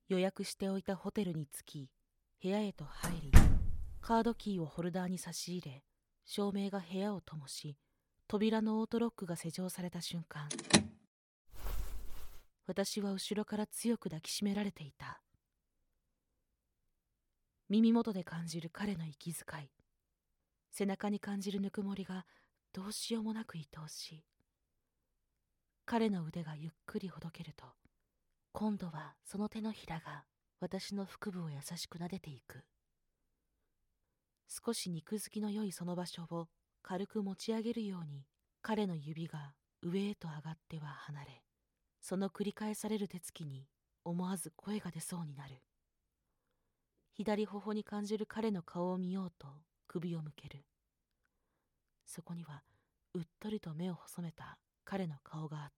予約しておいたホテルに着き、部屋へと入り、カードキーをホルダーに差し入れ、照明が部屋を灯し、扉のオートロックが施錠された瞬間、私は後ろから強く抱きしめられていた。耳元で感じる彼の息遣い、背中に感じるぬくもりがどうしようもなく愛おしい。彼の腕がゆっくりほどけると、今度はその手のひらが私の腹部を優しく撫でていく。少し肉づきの良いその場所を軽く持ち上げるように、彼の指が上へと上がっては離れ、その繰り返される手つきに思わず声が出そうになる。左頬に感じる彼の顔を見ようと首を向ける。そこにはうっとりと目を細めた彼の顔があった。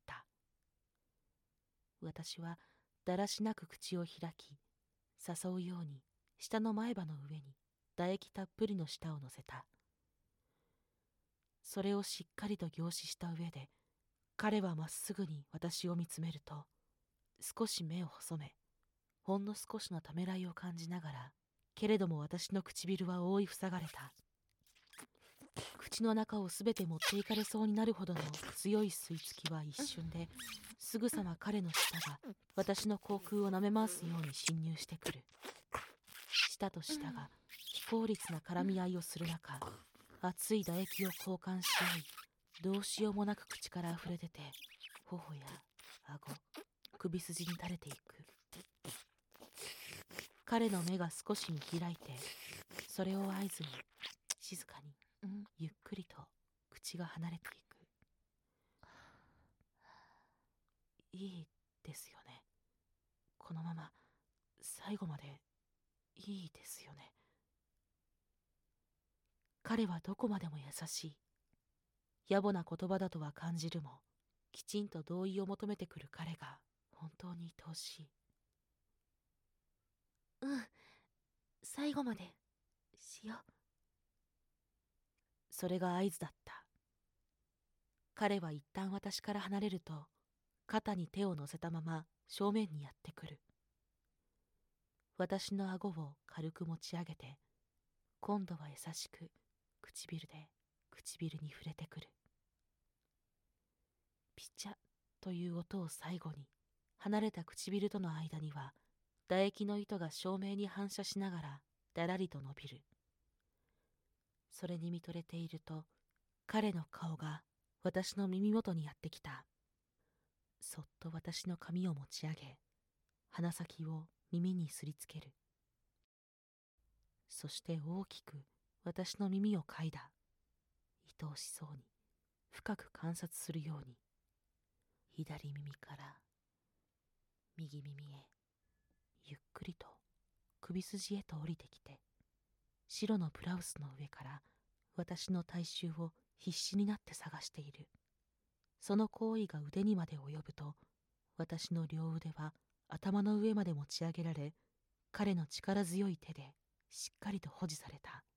私はだらしなく口を開き、誘うように下の前歯の上に唾液たっぷりの舌を乗せた。それをしっかりと凝視した上で、彼はまっすぐに私を見つめると、少し目を細め、ほんの少しのためらいを感じながら、けれども私の唇は覆い塞がれた。口の中をすべて持っていかれそうになるほどの強い吸い付きは一瞬で、すぐさま彼の舌が私の口腔を舐め回すように侵入してくる。舌と舌が非効率な絡み合いをする中、熱い唾液を交換し合い、どうしようもなく口からあふれ出て、頬や顎、首筋に垂れていく。彼の目が少し見開いて、それを合図に静かにゆっくりと口が離れていく。いいですよね。このまま最後までいいですよね。彼はどこまでも優しい。野暮な言葉だとは感じるも、きちんと同意を求めてくる彼が本当に愛おしい。最後までしよう。それが合図だった。彼は一旦私から離れると、肩に手を乗せたまま正面にやってくる。私の顎を軽く持ち上げて、今度は優しく唇で唇に触れてくる。ピチャという音を最後に、離れた唇との間には唾液の糸が照明に反射しながらだらりと伸びる。それに見とれていると、彼の顔が私の耳元にやってきた。そっと私の髪を持ち上げ、鼻先を耳にすりつける。そして大きく私の耳を嗅いだ。愛おしそうに、深く観察するように、左耳から右耳へ、ゆっくりと首筋へと降りてきて、白のブラウスの上から私の体臭を必死になって探している。その行為が腕にまで及ぶと、私の両腕は頭の上まで持ち上げられ、彼の力強い手でしっかりと保持された。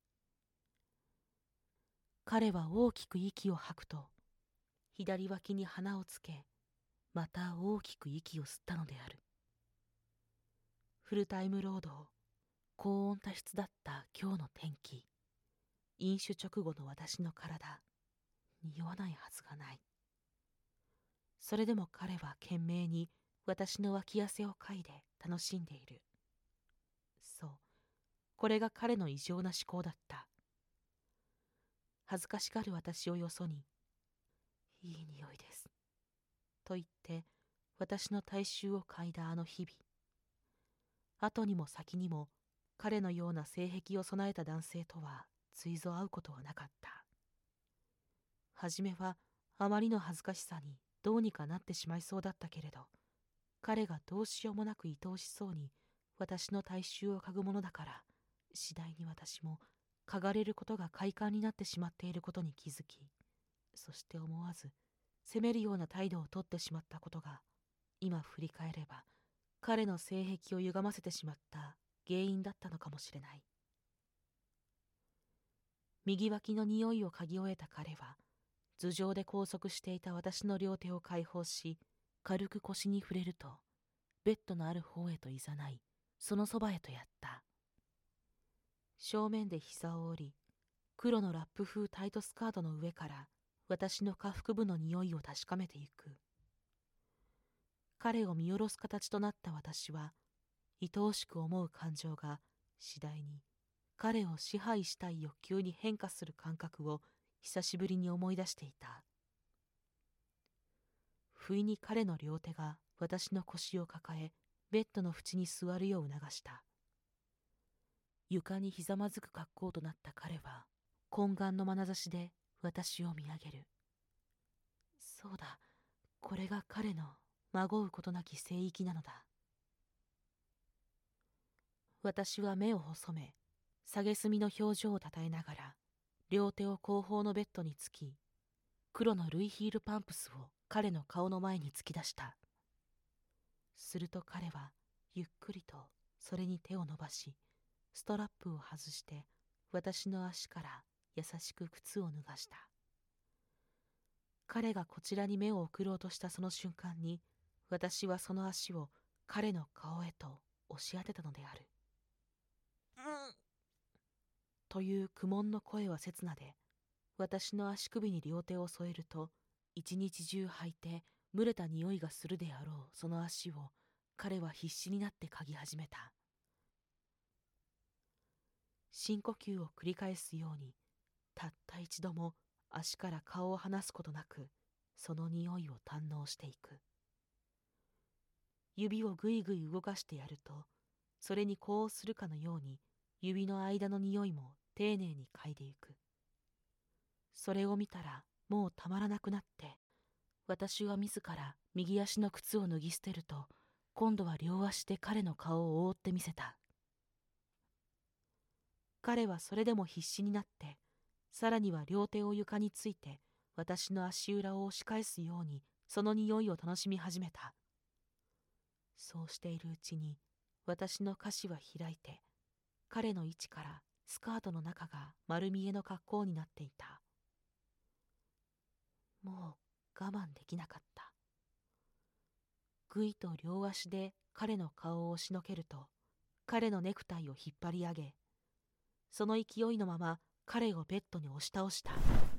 彼は大きく息を吐くと、左脇に鼻をつけ、また大きく息を吸ったのである。フルタイム労働、高温多湿だった今日の天気、飲酒直後の私の体、匂わないはずがない。それでも彼は懸命に私の脇汗をかいで楽しんでいる。そう、これが彼の異常な思考だった。恥ずかしがる私をよそに、いい匂いです、と言って私の体臭を嗅いだあの日々。後にも先にも彼のような性癖を備えた男性とはついぞ会うことはなかった。はじめはあまりの恥ずかしさにどうにかなってしまいそうだったけれど、彼がどうしようもなく愛おしそうに私の体臭を嗅ぐものだから、次第に私も嗅がれることが快感になってしまっていることに気づき、そして思わず責めるような態度をとってしまったことが、今振り返れば彼の性癖を歪ませてしまった原因だったのかもしれない。右脇の匂いを嗅ぎ終えた彼は、頭上で拘束していた私の両手を解放し、軽く腰に触れると、 ベッドのある方へといざない、そのそばへとやった。正面で膝を折り、黒のラップ風タイトスカートの上から私の下腹部の匂いを確かめてゆく。彼を見下ろす形となった私は、愛おしく思う感情が次第に彼を支配したい欲求に変化する感覚を久しぶりに思い出していた。不意に彼の両手が私の腰を抱え、ベッドの縁に座るよう促した。床にひざまずく格好となった彼は、懇願の眼差しで私を見上げる。そうだ、これが彼のまごうことなき聖域なのだ。私は目を細め、蔑みの表情をたたえながら、両手を後方のベッドにつき、黒のルイヒールパンプスを彼の顔の前に突き出した。すると彼はゆっくりとそれに手を伸ばし、ストラップを外して私の足から優しく靴を脱がした。彼がこちらに目を送ろうとしたその瞬間に、私はその足を彼の顔へと押し当てたのである。という苦悶の声は刹那で、私の足首に両手を添えると、一日中履いて蒸れた匂いがするであろうその足を彼は必死になって嗅ぎ始めた。深呼吸を繰り返すように、たった一度も足から顔を離すことなく、その匂いを堪能していく。指をぐいぐい動かしてやると、それに呼応するかのように指の間の匂いも丁寧に嗅いでゆく。それを見たらもうたまらなくなって、私は自ら右足の靴を脱ぎ捨てると、今度は両足で彼の顔を覆ってみせた。彼はそれでも必死になって、さらには両手を床について私の足裏を押し返すようにその匂いを楽しみ始めた。そうしているうちに私の下肢は開いて、彼の位置からスカートの中が丸見えの格好になっていた。もう我慢できなかった。ぐいと両足で彼の顔を押しのけると、彼のネクタイを引っ張り上げ、その勢いのまま彼をベッドに押し倒した。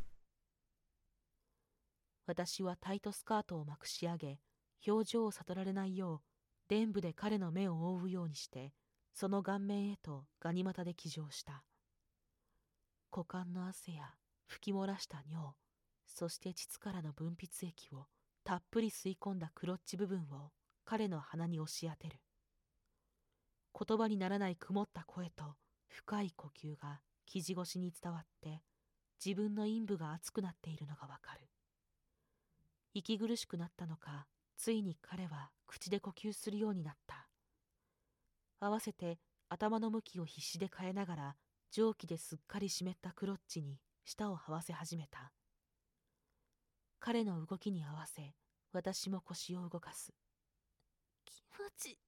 私はタイトスカートをまくし上げ、表情を悟られないよう臀部で彼の目を覆うようにして、その顔面へとガニ股で騎乗した。股間の汗や吹き漏らした尿、そして膣からの分泌液をたっぷり吸い込んだクロッチ部分を彼の鼻に押し当てる。言葉にならない曇った声と深い呼吸が生地越しに伝わって、自分の陰部が熱くなっているのがわかる。息苦しくなったのか、ついに彼は口で呼吸するようになった。合わせて頭の向きを必死で変えながら、蒸気ですっかり湿ったクロッチに舌を這わせ始めた。彼の動きに合わせ、私も腰を動かす。気持ちいい。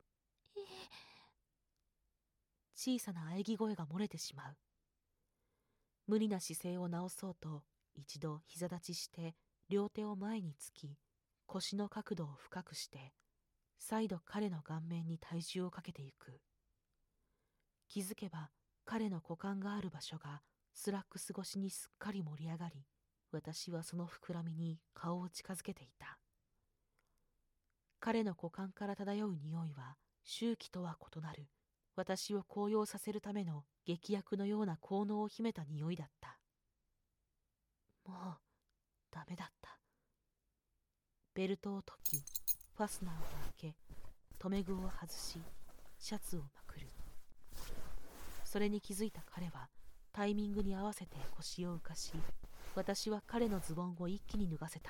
小さな喘ぎ声が漏れてしまう。無理な姿勢を直そうと、一度膝立ちして両手を前につき、腰の角度を深くして、再度彼の顔面に体重をかけてゆく。気づけば彼の股間がある場所がスラックス越しにすっかり盛り上がり、私はその膨らみに顔を近づけていた。彼の股間から漂う匂いは周期とは異なる、私を高揚させるための劇薬のような効能を秘めた匂いだった。もうダメだった。ベルトを解き、ファスナーを開け、留め具を外し、シャツをまくる。それに気づいた彼はタイミングに合わせて腰を浮かし、私は彼のズボンを一気に脱がせた。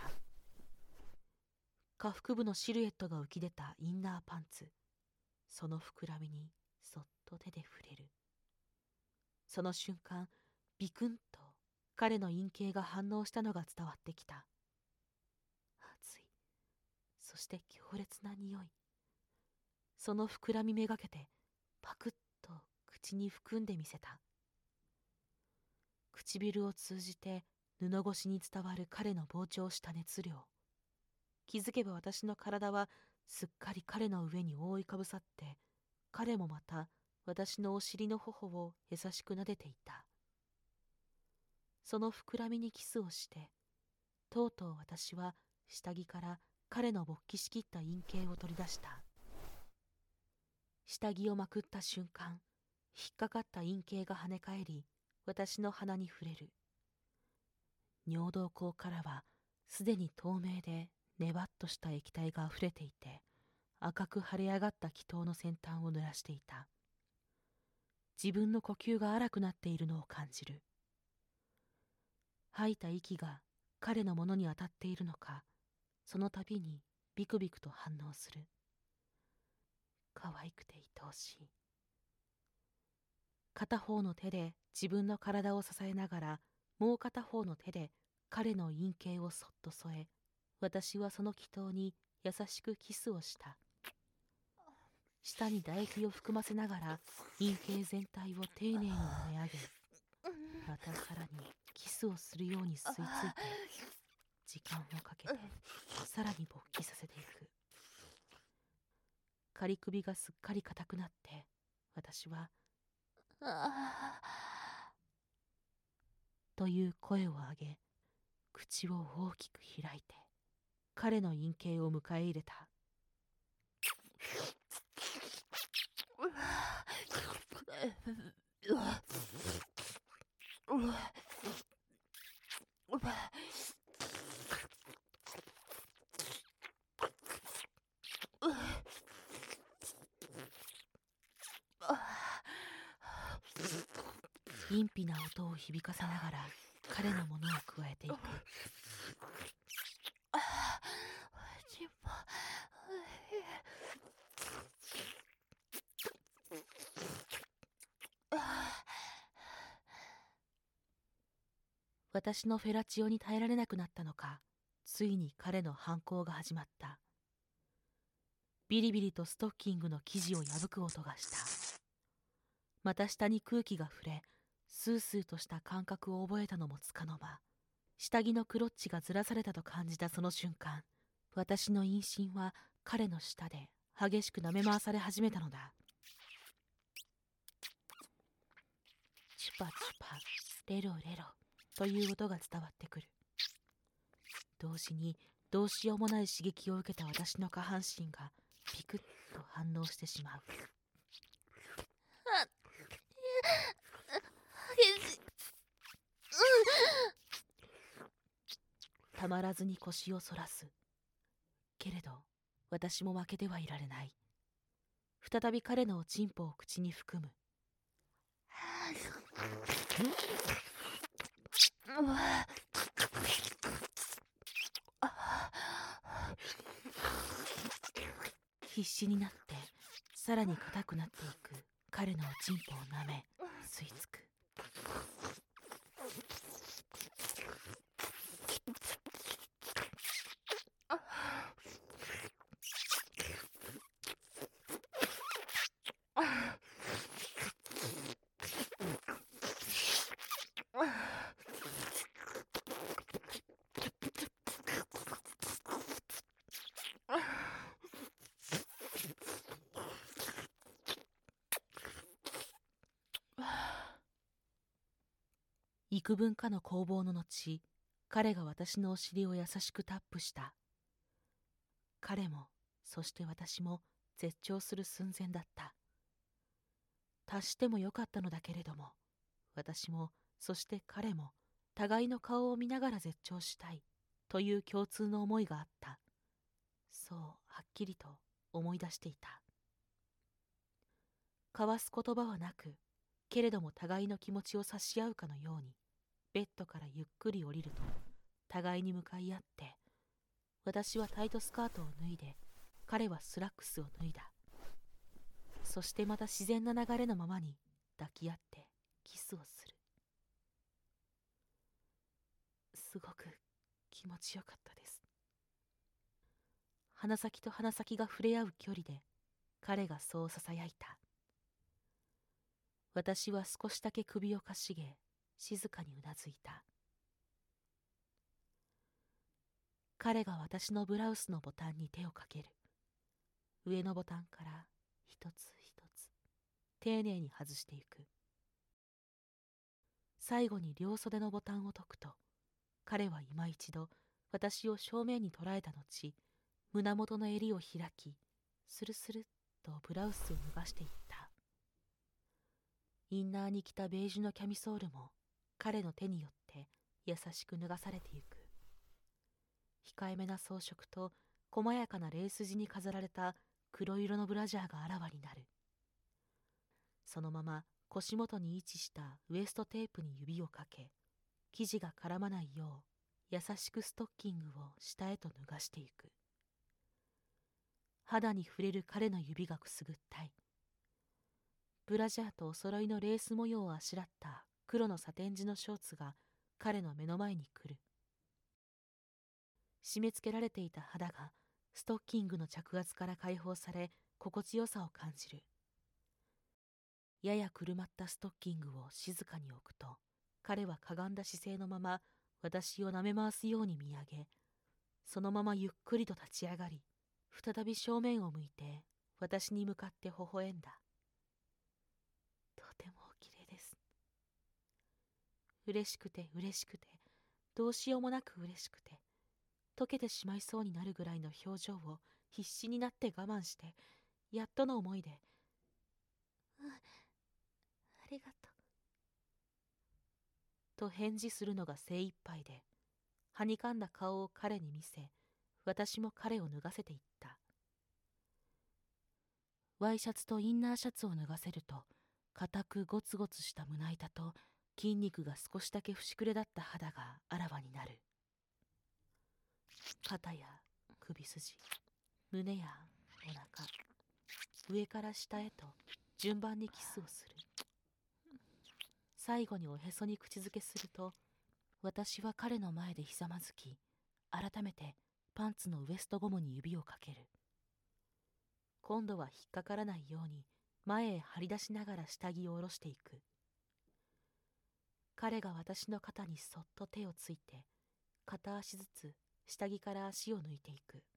下腹部のシルエットが浮き出たインナーパンツ、その膨らみにそっと手で触れる。その瞬間、ビクンと彼の陰茎が反応したのが伝わってきた。熱い、そして強烈な匂い。その膨らみめがけてパクッと口に含んでみせた。唇を通じて布越しに伝わる彼の膨張した熱量。気づけば私の体はすっかり彼の上に覆いかぶさって、彼もまた私のお尻の頬を優しく撫でていた。その膨らみにキスをして、とうとう私は下着から彼の勃起しきった陰茎を取り出した。下着をまくった瞬間、引っかかった陰茎が跳ね返り、私の鼻に触れる。尿道口からはすでに透明でネバッとした液体があふれていて、赤く腫れ上がった気筒の先端を濡らしていた。自分の呼吸が荒くなっているのを感じる。吐いた息が彼のものに当たっているのか、その度にビクビクと反応する。可愛くて愛おしい。片方の手で自分の体を支えながら、もう片方の手で彼の陰茎をそっと添え、私はその気筒に優しくキスをした。舌に唾液を含ませながら陰茎全体を丁寧に舐め上げ、またさらにキスをするように吸い付いて、時間をかけてさらに勃起させていく。仮首がすっかり硬くなって、私はという声を上げ、口を大きく開いて彼の陰茎を迎え入れた。陰秘な音を響かせながら彼のものを加えていく。私のフェラチオに耐えられなくなったのか、ついに彼の反抗が始まった。ビリビリとストッキングの生地を破く音がした。また下に空気が触れ、スースーとした感覚を覚えたのもつかの間、下着のクロッチがずらされたと感じたその瞬間、私の陰唇は彼の下で激しく舐め回され始めたのだ。チュパチュパ、レロレロという音が伝わってくる。同時にどうしようもない刺激を受けた私の下半身がピクッと反応してしまう。たまらずに腰をそらす。けれど私も負けてはいられない。再び彼のおちんぽを口に含む。必死になってさらに硬くなっていく彼のおちんぽを舐め吸い付く。幾分かの攻防の後、彼が私のお尻を優しくタップした。彼もそして私も絶頂する寸前だった。達してもよかったのだけれども、私もそして彼も互いの顔を見ながら絶頂したいという共通の思いがあった。そうはっきりと思い出していた。交わす言葉はなく、けれども互いの気持ちを察し合うかのように、ベッドからゆっくり降りると互いに向かい合って、私はタイトスカートを脱いで、彼はスラックスを脱いだ。そしてまた自然な流れのままに抱き合ってキスをする。すごく気持ちよかったです。鼻先と鼻先が触れ合う距離で彼がそうささやいた。私は少しだけ首をかしげ、静かにうなずいた。彼が私のブラウスのボタンに手をかける。 上のボタンから一つ一つ丁寧に外していく。最後に両袖のボタンを解くと、彼は今一度私を正面に捉えた後、胸元の襟を開き、スルスルっとブラウスを脱がしていった。インナーに着たベージュのキャミソールも彼の手によって優しく脱がされてゆく。控えめな装飾と細やかなレース地に飾られた黒色のブラジャーがあらわになる。そのまま腰元に位置したウエストテープに指をかけ、生地が絡まないよう優しくストッキングを下へと脱がしていく。肌に触れる彼の指がくすぐったい。ブラジャーとお揃いのレース模様をあしらった黒のサテン地のショーツが彼の目の前に来る。締め付けられていた肌がストッキングの着圧から解放され、心地よさを感じる。ややくるまったストッキングを静かに置くと、彼はかがんだ姿勢のまま私を舐め回すように見上げ、そのままゆっくりと立ち上がり、再び正面を向いて私に向かって微笑んだ。とてもおきれいです。嬉しくて嬉しくて、どうしようもなく嬉しくて、溶けてしまいそうになるぐらいの表情を必死になって我慢して、やっとの思いで、ありがとう。と返事するのが精一杯で、はにかんだ顔を彼に見せ、私も彼を脱がせていった。ワイシャツとインナーシャツを脱がせると、硬くゴツゴツした胸板と筋肉が少しだけ節くれだった肌があらわになる。肩や首筋、胸やお腹、上から下へと順番にキスをする。最後におへそに口づけすると、私は彼の前でひざまずき、改めてパンツのウエストゴムに指をかける。今度は引っかからないように前へ張り出しながら下着を下ろしていく。彼が私の肩にそっと手をついて、片足ずつ下着から足を抜いていく。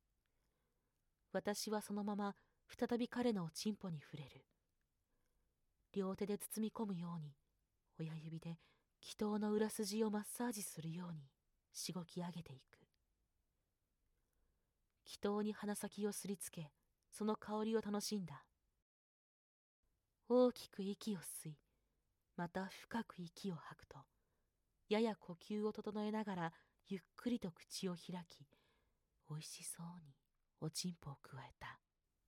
私はそのまま再び彼のおちんぽに触れる。両手で包み込むように、親指で気筒の裏筋をマッサージするようにしごき上げていく。気筒に鼻先をすりつけ、その香りを楽しんだ。大きく息を吸い、また深く息を吐くと、やや呼吸を整えながらゆっくりと口を開き、おいしそうにおちんぽをくわえた。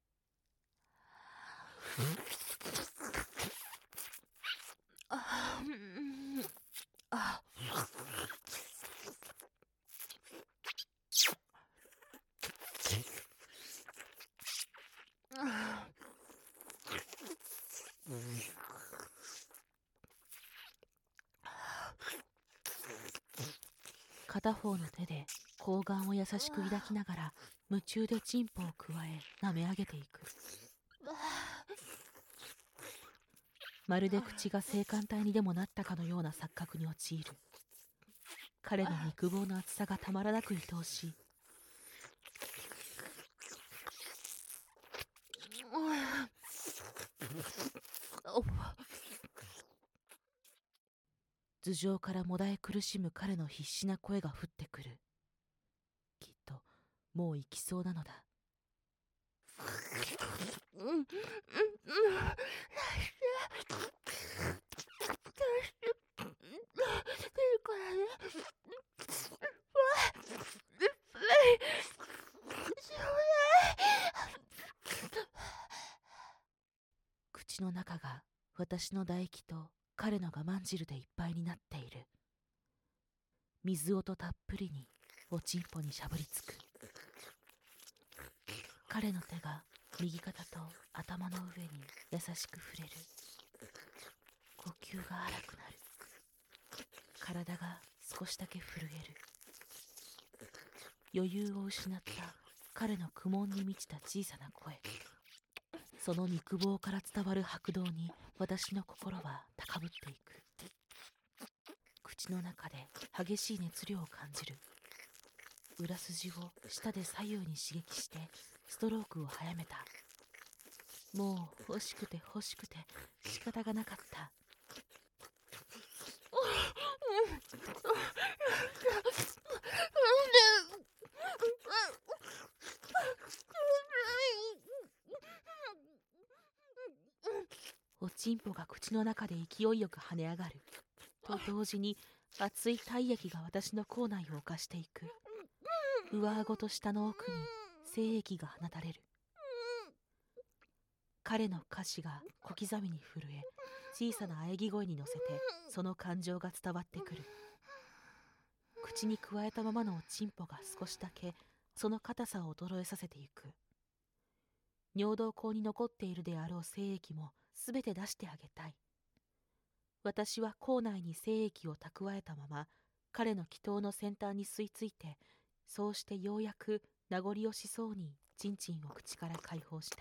片方の手で睾丸を優しく抱きながら夢中でチンポをくわえ舐め上げていく。まるで口が性感帯にでもなったかのような錯覚に陥る。彼の肉棒の厚さがたまらなく愛おしい。頭上からもだえ苦しむ彼の必死な声が降ってくる。きっともう行きそうなのだ。口の中が私の唾液と彼の我慢汁でいっぱいになっている。水音たっぷりにおちんぽにしゃぶりつく。彼の手が右肩と頭の上に優しく触れる。呼吸が荒くなる。体が少しだけ震える。余裕を失った彼の苦悶に満ちた小さな声。その肉棒から伝わる拍動に私の心は高ぶっていく。口の中で激しい熱量を感じる。裏筋を舌で左右に刺激してストロークを早めた。もう欲しくて欲しくて仕方がなかった。おちんぽが口の中で勢いよく跳ね上がると同時に、熱い体液が私の口内を侵していく。上顎と下の奥に精液が放たれる。彼の歌詞が小刻みに震え、小さな喘ぎ声に乗せてその感情が伝わってくる。口にくわえたままのおちんぽが少しだけその硬さを衰えさせていく。尿道口に残っているであろう精液もすべて出してあげたい。私は口内に精液を蓄えたまま彼の気筒の先端に吸い付いて、そうしてようやく名残惜しそうにチンチンを口から解放した。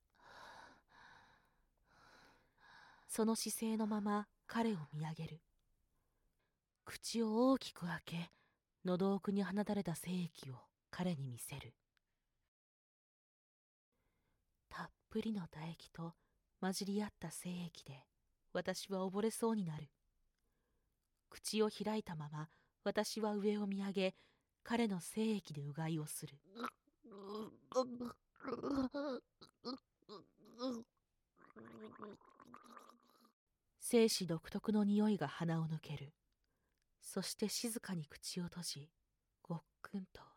その姿勢のまま彼を見上げる。口を大きく開け、喉奥に放たれた精液を彼に見せる。たっぷりの唾液と混じり合った精液で私は溺れそうになる。口を開いたまま私は上を見上げ、彼の精液でうがいをする。精子独特の匂いが鼻を抜ける。そして静かに口を閉じ、ごっくんと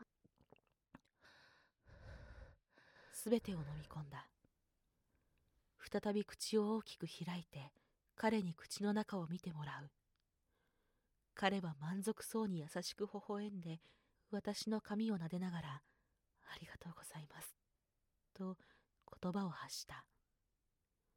すべてを飲み込んだ。再び口を大きく開いて彼に口の中を見てもらう。彼は満足そうに優しく微笑んで私の髪を撫でながら、ありがとうございますと言葉を発した。